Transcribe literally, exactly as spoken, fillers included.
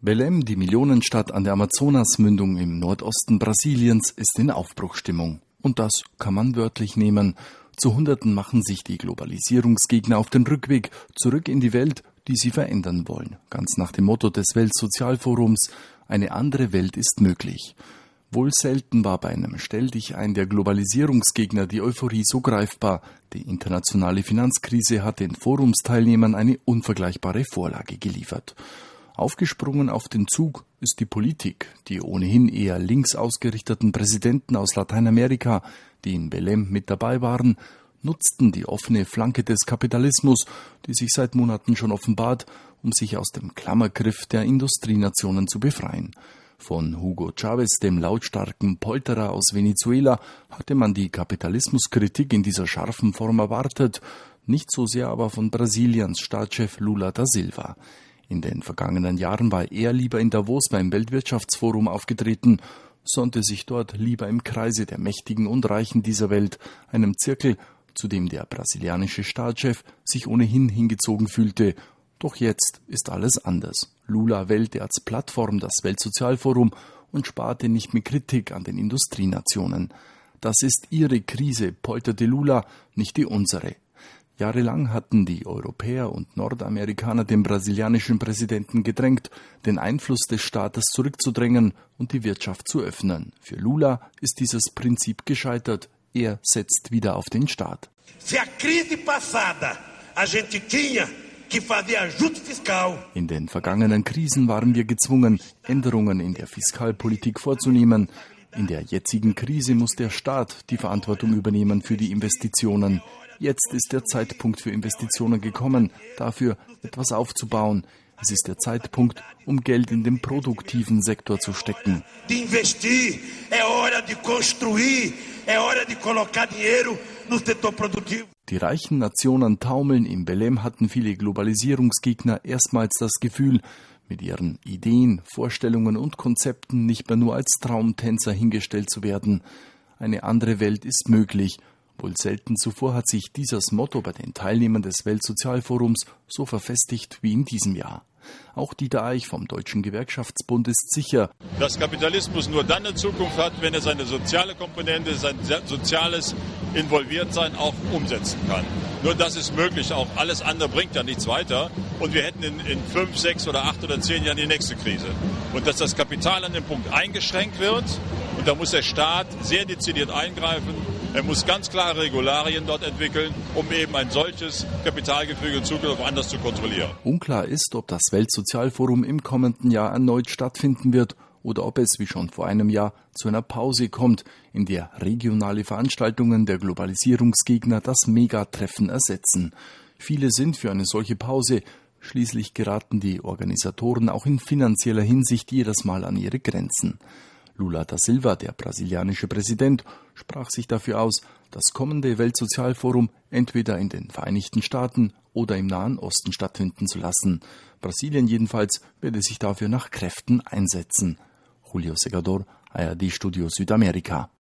Belém, die Millionenstadt an der Amazonasmündung im Nordosten Brasiliens, ist in Aufbruchsstimmung. Und das kann man wörtlich nehmen. Zu Hunderten machen sich die Globalisierungsgegner auf den Rückweg zurück in die Welt, die sie verändern wollen. Ganz nach dem Motto des Weltsozialforums: Eine andere Welt ist möglich. Wohl selten war bei einem Stelldichein der Globalisierungsgegner die Euphorie so greifbar. Die internationale Finanzkrise hat den Forumsteilnehmern eine unvergleichbare Vorlage geliefert. Aufgesprungen auf den Zug ist die Politik. Die ohnehin eher links ausgerichteten Präsidenten aus Lateinamerika, die in Belém mit dabei waren, nutzten die offene Flanke des Kapitalismus, die sich seit Monaten schon offenbart, um sich aus dem Klammergriff der Industrienationen zu befreien. Von Hugo Chávez, dem lautstarken Polterer aus Venezuela, hatte man die Kapitalismuskritik in dieser scharfen Form erwartet, nicht so sehr aber von Brasiliens Staatschef Lula da Silva. In den vergangenen Jahren war er lieber in Davos beim Weltwirtschaftsforum aufgetreten, sonnte sich dort lieber im Kreise der Mächtigen und Reichen dieser Welt, einem Zirkel, zu dem der brasilianische Staatschef sich ohnehin hingezogen fühlte. Doch jetzt ist alles anders. Lula wählte als Plattform das Weltsozialforum und sparte nicht mit Kritik an den Industrienationen. Das ist ihre Krise, polterte Lula, nicht die unsere. Jahrelang hatten die Europäer und Nordamerikaner den brasilianischen Präsidenten gedrängt, den Einfluss des Staates zurückzudrängen und die Wirtschaft zu öffnen. Für Lula ist dieses Prinzip gescheitert. Er setzt wieder auf den Staat. Se a crise passada a gente tinha que fazer ajuste fiscal. In den vergangenen Krisen waren wir gezwungen, Änderungen in der Fiskalpolitik vorzunehmen. In der jetzigen Krise muss der Staat die Verantwortung übernehmen für die Investitionen. Jetzt ist der Zeitpunkt für Investitionen gekommen, dafür etwas aufzubauen. Es ist der Zeitpunkt, um Geld in den produktiven Sektor zu stecken. De investir, é hora de construir, é hora de colocar dinheiro no setor produtivo. Die reichen Nationen taumeln. In Belém hatten viele Globalisierungsgegner erstmals das Gefühl, mit ihren Ideen, Vorstellungen und Konzepten nicht mehr nur als Traumtänzer hingestellt zu werden. Eine andere Welt ist möglich. Wohl selten zuvor hat sich dieses Motto bei den Teilnehmern des Weltsozialforums so verfestigt wie in diesem Jahr. Auch Dieter Eich vom Deutschen Gewerkschaftsbund ist sicher, dass Kapitalismus nur dann eine Zukunft hat, wenn er seine soziale Komponente, sein soziales Involviertsein auch umsetzen kann. Nur das ist möglich, auch alles andere bringt ja nichts weiter. Und wir hätten in, in fünf, sechs oder acht oder zehn Jahren die nächste Krise. Und dass das Kapital an dem Punkt eingeschränkt wird, und da muss der Staat sehr dezidiert eingreifen. Er muss ganz klare Regularien dort entwickeln, um eben ein solches Kapitalgefüge in Zukunft anders zu kontrollieren. Unklar ist, ob das Weltsozialforum im kommenden Jahr erneut stattfinden wird oder ob es, wie schon vor einem Jahr, zu einer Pause kommt, in der regionale Veranstaltungen der Globalisierungsgegner das Megatreffen ersetzen. Viele sind für eine solche Pause. Schließlich geraten die Organisatoren auch in finanzieller Hinsicht jedes Mal an ihre Grenzen. Lula da Silva, der brasilianische Präsident, sprach sich dafür aus, das kommende Weltsozialforum entweder in den Vereinigten Staaten oder im Nahen Osten stattfinden zu lassen. Brasilien jedenfalls werde sich dafür nach Kräften einsetzen. Julio Segador, A R D-Studio Südamerika.